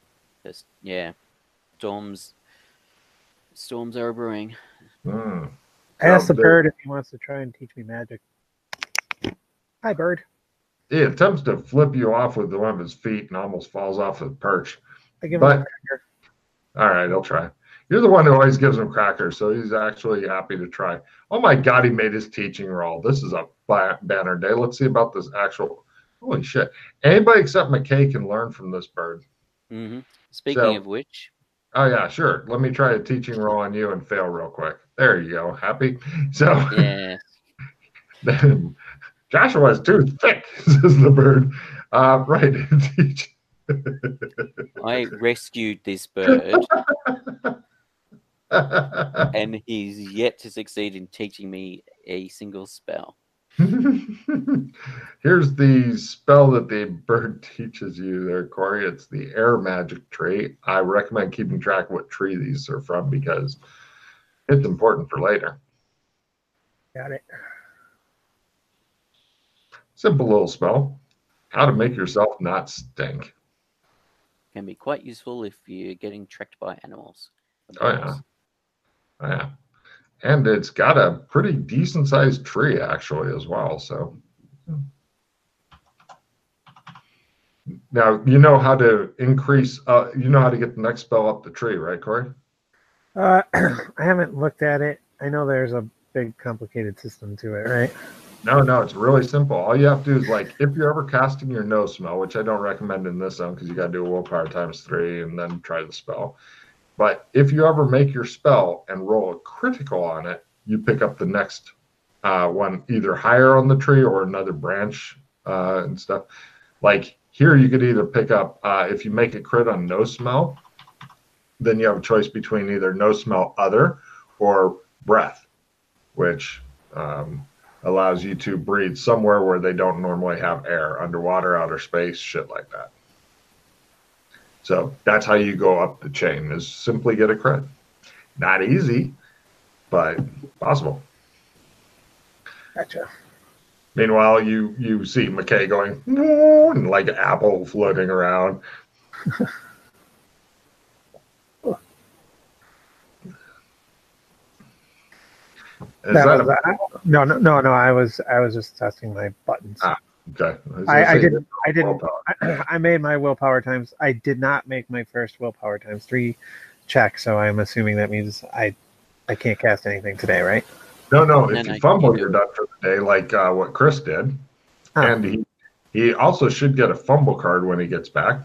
Storms are brewing. I asked the bird if he wants to try and teach me magic. Hi, bird. He attempts to flip you off with one of his feet and almost falls off the perch. I give him a cracker. All right, he'll try. You're the one who always gives him crackers, so he's actually happy to try. Oh my God, he made his teaching roll. This is a banner day. Let's see about this actual. Holy shit. Anybody except McKay can learn from this bird. Speaking of which, Oh yeah, sure. Let me try a teaching roll on you and fail real quick. There you go. Happy? So Yeah. then Joshua is too thick, says the bird. Right. Teach. I rescued this bird, and he's yet to succeed in teaching me a single spell. Here's the spell that the bird teaches you there, Corey. It's the air magic tree. I recommend keeping track of what tree these are from because it's important for later. Got it. Simple little spell. How to make yourself not stink. Can be quite useful if you're getting tracked by animals. Oh yeah. Oh yeah. And it's got a pretty decent sized tree actually as well. So now you know how to increase you know how to get the next spell up the tree, right, Corey? I haven't looked at it. I know there's a big complicated system to it, right? No, it's really simple. All you have to do is like if you're ever casting your no smell, which I don't recommend in this zone because you gotta do a willpower ×3 and then try the spell. But if you ever make your spell and roll a critical on it, you pick up the next one either higher on the tree or another branch and stuff. Like here, you could either pick up, if you make a crit on no smell, then you have a choice between either no smell other or breath, which allows you to breathe somewhere where they don't normally have air, underwater, outer space, shit like that. So that's how you go up the chain, is simply get a crit. Not easy, but possible. Gotcha. Meanwhile, you see McKay going, and like an apple floating around. No. I was just testing my buttons. Okay. I made my willpower times. I did not make my first willpower ×3 check, so I'm assuming that means I can't cast anything today, right? No. If you fumble, you're done for the day, like what Chris did. Oh. And he also should get a fumble card when he gets back.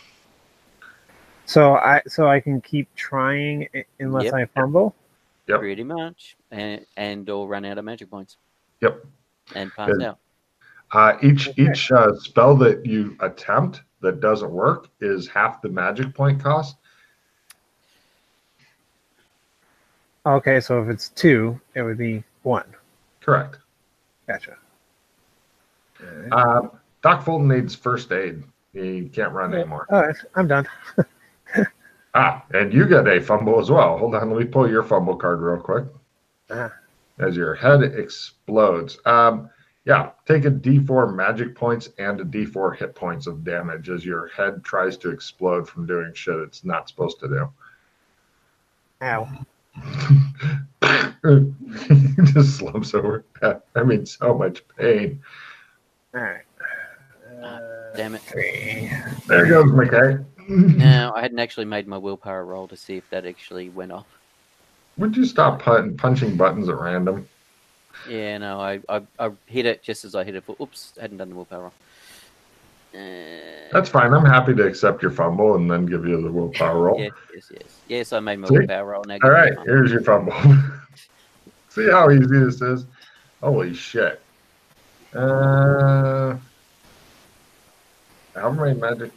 So I can keep trying unless I fumble. Yep. Pretty much, and or run out of magic points. Yep. And pass out. Each spell that you attempt that doesn't work is half the magic point cost. Okay, so if it's 2, it would be 1. Correct. Gotcha. Doc Fulton needs first aid. He can't run anymore. All right, I'm done. And you get a fumble as well. Hold on, let me pull your fumble card real quick. As your head explodes. Take a D4 magic points and a D4 hit points of damage as your head tries to explode from doing shit it's not supposed to do. Ow. He just slumps over. I mean, so much pain. All right. Damn it. 3. There goes McKay. No, I hadn't actually made my willpower roll to see if that actually went off. Would you stop punching buttons at random? Yeah, no, I hit it just as I hit it. Oops, I hadn't done the willpower roll. That's fine. I'm happy to accept your fumble and then give you the willpower roll. Yes, I made my willpower roll. Now all right, here's your fumble. See how easy this is? Holy shit. How many magic...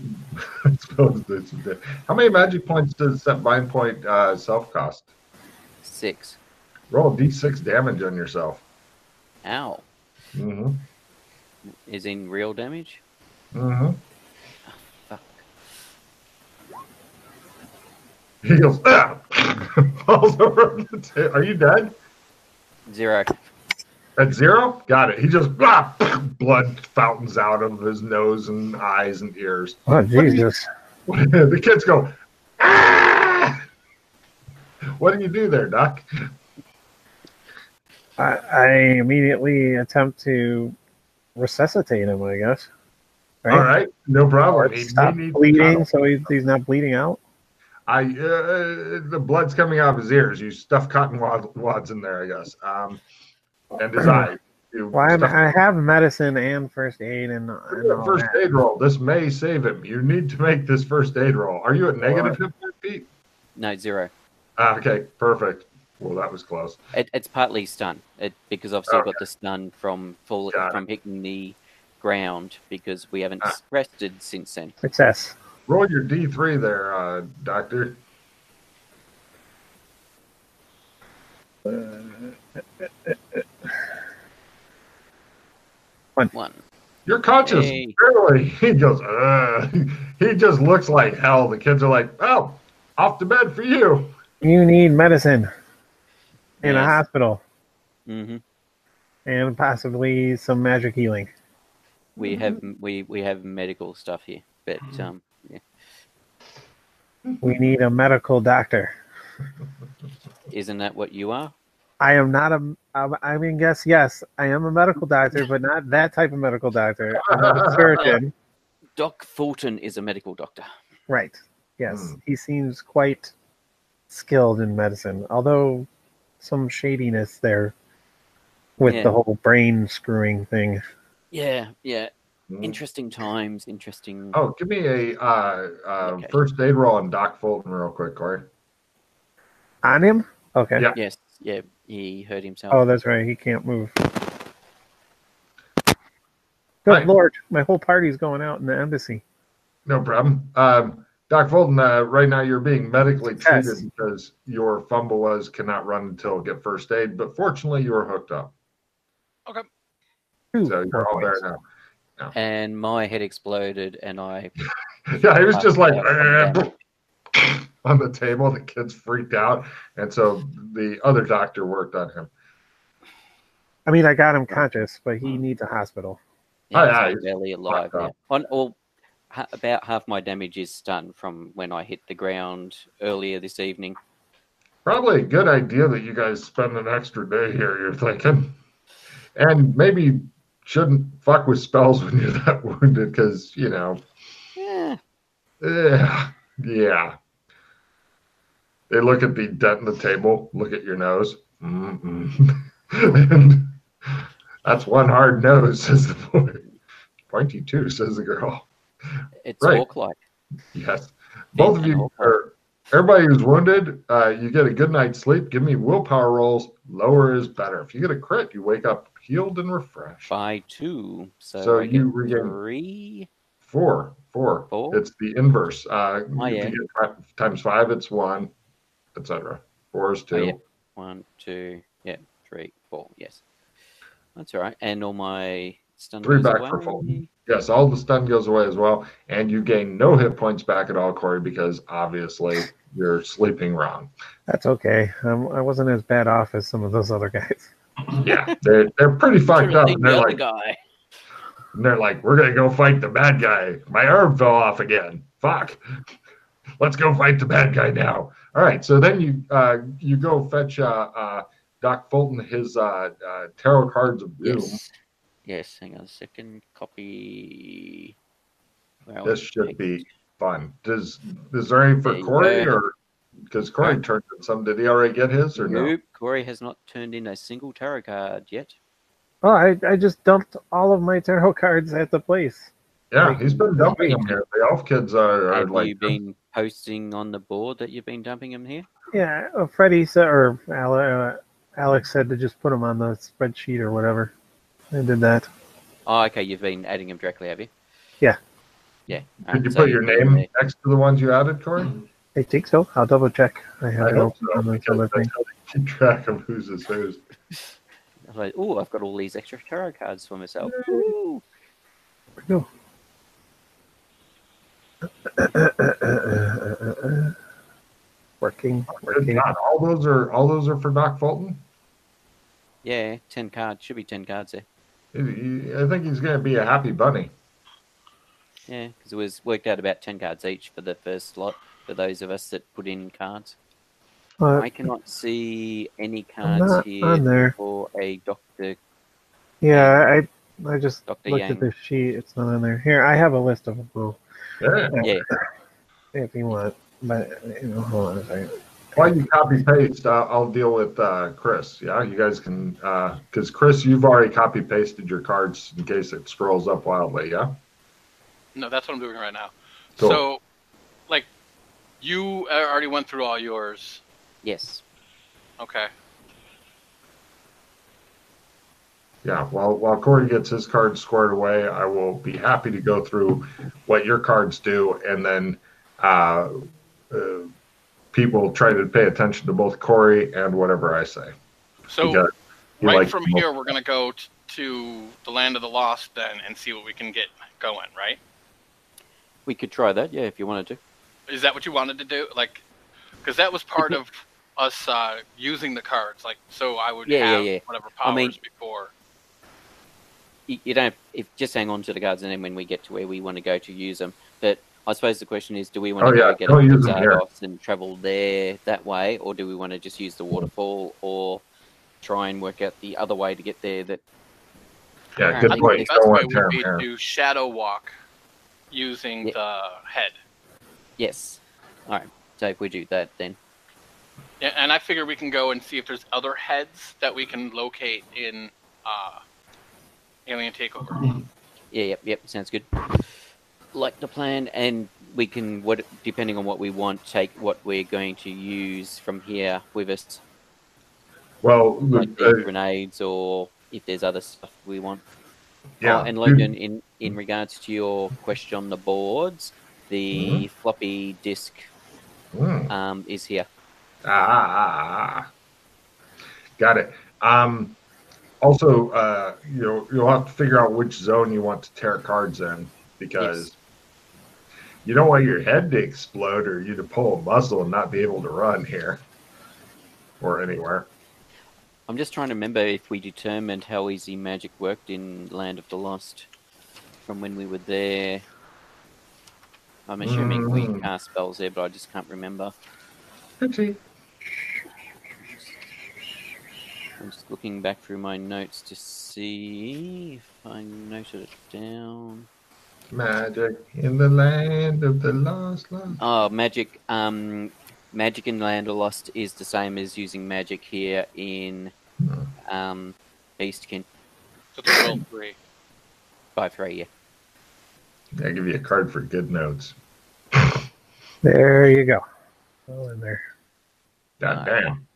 How many magic points does set bind point self cost? 6. Roll a d6 damage on yourself. Ow. Mm-hmm. Is in real damage? Mm-hmm. Oh, fuck. He goes, falls over the table. Are you dead? 0. At 0? Got it. He just blood fountains out of his nose and eyes and ears. Oh, Jesus. The kids go, ah! What do you do there, Doc? I immediately attempt to resuscitate him, I guess. Right? All right, no problem. He stop bleeding, so he's not bleeding out. The blood's coming out of his ears. You stuff cotton wads in there, I guess. And his eye. I have medicine and first aid and first aid roll. This may save him. You need to make this first aid roll. Are you at negative hit point, Pete? No, 0. Okay, perfect. Well, that was close. It's partly stun. Because obviously I've got Okay. the stun from Got it. hitting the ground because we haven't rested since then. Success. Roll your D3 there, Doctor. One. You're conscious. Hey. Barely. He goes, he just looks like hell. The kids are like, oh, off to bed for you. You need medicine in a Yes. hospital Mm-hmm. and possibly some magic healing. We have medical stuff here, but yeah. We need a medical doctor. Isn't that what you are? I am not I mean, yes, I am a medical doctor, but not that type of medical doctor. I'm not a surgeon. Doc Fulton is a medical doctor. Right. Yes. He seems quite skilled in medicine, although some shadiness there with the whole brain screwing thing. Yeah. Interesting times, interesting. Oh, give me a first aid roll on Doc Fulton real quick, Corey. On him? Okay. Yeah. Yes. Yeah. He hurt himself. Oh, that's right. He can't move. Good Lord. My whole party's going out in the embassy. No problem. Doc Fulton, right now you're being medically treated because your fumble was cannot run until get first aid, but fortunately you were hooked up. Okay. So you're all there now. No. And my head exploded, and I. Yeah, it was just like on the table. The kids freaked out, and so the other doctor worked on him. I mean, I got him conscious, but he needs a hospital. Yeah, he's barely alive now. About half my damage is stun from when I hit the ground earlier this evening. Probably a good idea that you guys spend an extra day here, you're thinking. And maybe shouldn't fuck with spells when you're that wounded, because, you know. Yeah. They look at the dent in the table, look at your nose. And that's one hard nose, says the boy. Pointy too, says the girl. It's orc-like. Yes. Both of you everybody who's wounded, you get a good night's sleep. Give me willpower rolls. Lower is better. If you get a crit, you wake up healed and refreshed. By 2. So you regain 3. 4. It's the inverse. If you get times 5, it's 1, etc. 4 is 2. 1, 2, 3, 4. Yes. That's all right. And all my stun 3 goes back away. for full. Yes, all the stun goes away as well. And you gain no hit points back at all, Corey, because obviously you're sleeping wrong. That's okay. I wasn't as bad off as some of those other guys. Yeah, they're pretty fucked up. And they're like, we're going to go fight the bad guy. My arm fell off again. Fuck. Let's go fight the bad guy now. All right, so then you go fetch Doc Fulton his tarot cards of doom. Yes, hang on a second. Copy. This should be fun. Is there any for Corey, or because Corey turned in some? Did he already get his or no? Nope, Corey has not turned in a single tarot card yet. Oh, I just dumped all of my tarot cards at the place. Yeah, he's been dumping them here. The elf kids are Have like. you been posting on the board that you've been dumping them here? Yeah, Freddie said, or Alex said to just put them on the spreadsheet or whatever. I did that. Oh, okay. You've been adding them directly, have you? Yeah. Yeah. Did you put your name next to the ones you added, Corey? I think so. I'll double check. I have it open on this other thing. Keep track of whose is whose. I'm like, oh, I've got all these extra tarot cards for myself. Ooh. There we go. Working. God, all those are for Doc Fulton. Yeah, 10 cards. Should be 10 cards there. I think he's going to be a happy bunny. Yeah, because it was worked out about 10 cards each for the first lot for those of us that put in cards. I cannot see any cards here for a Dr. Yeah, I just Dr. looked at the sheet. It's not on there. Here, I have a list of them. Yeah. If you want. But, hold on a second. While you copy paste, I'll deal with Chris. Yeah, you guys can, because Chris, you've already copy pasted your cards in case it scrolls up wildly. Yeah. No, that's what I'm doing right now. Cool. So, like, You already went through all yours. Yes. Okay. Yeah, while Corey gets his cards squared away, I will be happy to go through what your cards do, and then people try to pay attention to both Corey and whatever I say. So right from here, we're going to go to the Land of the Lost then and see what we can get going, right? We could try that, yeah, if you wanted to. Is that what you wanted to do? Like, because that was part of us using the cards. Like, so I would have whatever powers before. You don't just hang on to the cards, and then when we get to where we want to go to use them. But I suppose the question is, do we want to go get a Zardos and travel there that way, or do we want to just use the waterfall, or try and work out the other way to get there? That good point. The best way would be to shadow walk using the head. Yes. All right. So if we do that, then. Yeah, and I figure we can go and see if there's other heads that we can locate in Alien Takeover. Yep. Sounds good. Like the plan, and we can, depending on what we want, take what we're going to use from here with us. Well, like grenades, or if there's other stuff we want. Yeah. And Logan, in regards to your question on the boards, the floppy disk is here. Got it. Also, you'll have to figure out which zone you want to tear cards in, because you don't want your head to explode or you to pull a muscle and not be able to run here or anywhere. I'm just trying to remember if we determined how easy magic worked in Land of the Lost from when we were there. I'm assuming we cast spells there, but I just can't remember. Okay. I'm just looking back through my notes to see if I noted it down. Magic in the Land of the Lost. Oh, magic. Magic in Land of Lost is the same as using magic here in Eastkin. So it's 12-3. 5-3, yeah. I give you a card for good notes. There you go. All in there. God damn.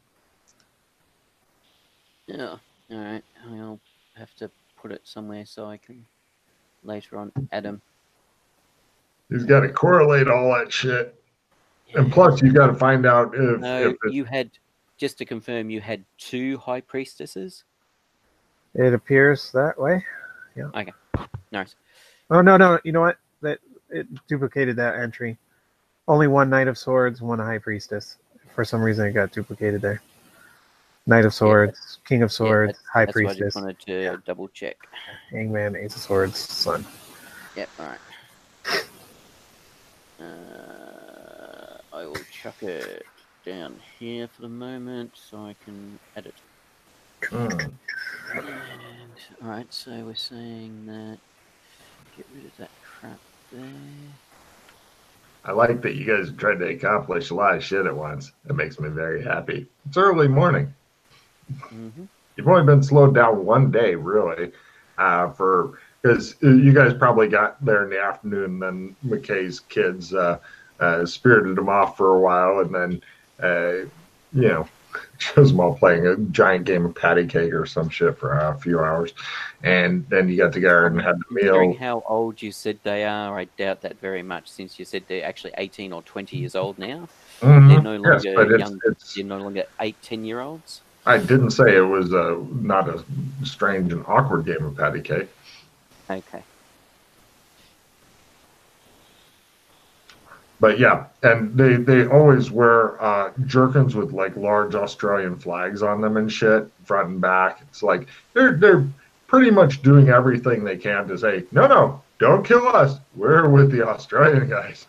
Yeah. All right. I'll have to put it somewhere so I can later on add them. He's got to correlate all that shit. Yeah. And plus, you got to find out if you had, just to confirm, you had 2 high priestesses? It appears that way. Yeah. Okay. Nice. Oh, no. You know what? It duplicated that entry. Only 1 Knight of Swords, 1 High Priestess. For some reason, it got duplicated there. Knight of Swords, King of Swords, High Priestess. I just wanted to double check. Hangman, Ace of Swords, Sun. Yep, alright. I will chuck it down here for the moment so I can edit. Alright, so we're saying that get rid of that crap there. I like that you guys tried to accomplish a lot of shit at once. That makes me very happy. It's early morning. You've only been slowed down 1 day, really, because you guys probably got there in the afternoon, and then McKay's kids spirited them off for a while, and then, shows them all playing a giant game of patty cake or some shit for a few hours. And then you got together and had the meal. Considering how old you said they are, I doubt that very much, since you said they're actually 18 or 20 years old now. They're no longer young. They're no longer 8-10-year-olds. I didn't say it was not a strange and awkward game of patty cake. Okay. But yeah, and they always wear jerkins with like large Australian flags on them and shit, front and back. It's like they're pretty much doing everything they can to say, no, don't kill us. We're with the Australian guys.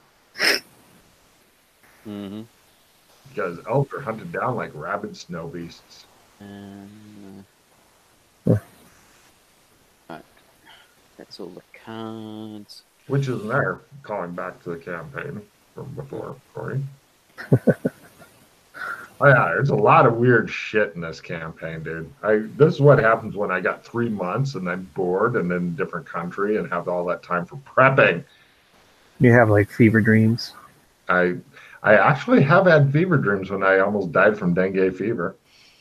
Because elk are hunted down like rabid snow beasts. Right. That's all the cards. Which is there, calling back to the campaign from before, Corey. Oh yeah, there's a lot of weird shit in this campaign, dude. This is what happens when I got 3 months and then bored and in a different country and have all that time for prepping. You have like fever dreams. I I actually have had fever dreams when I almost died from dengue fever.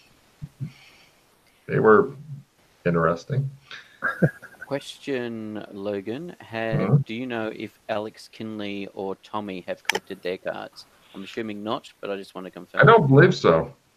They were interesting. Question, Logan. Do you know if Alex Kinley or Tommy have collected their cards? I'm assuming not, but I just want to confirm. I don't believe so.